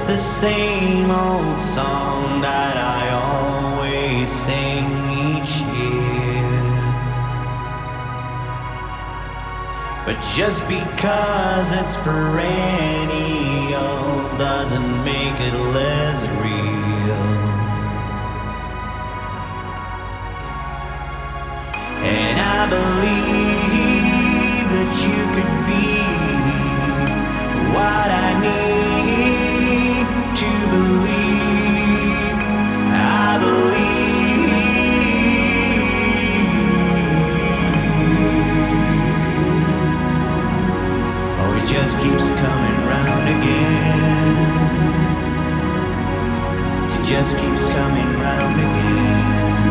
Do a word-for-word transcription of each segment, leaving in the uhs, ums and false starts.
the same old song that I always sing each year. But just because it's perennial doesn't make it less real. And I believe that you could be what I need to believe. I believe. Oh, it just keeps coming round again. It just keeps coming round again.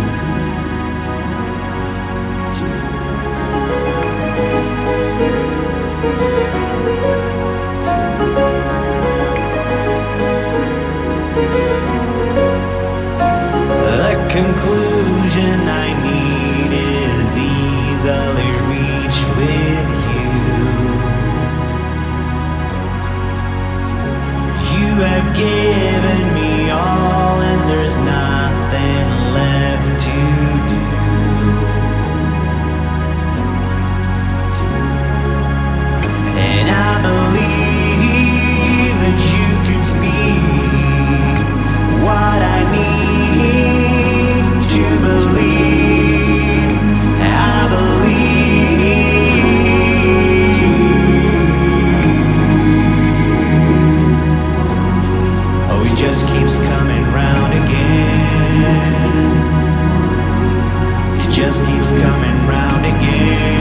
The conclusion I need is easily reached with you. You have given me all, and there's nothing left to do. And I believe that you could be what I need to believe. I believe. Oh, it just keeps coming round again. It just keeps coming round again.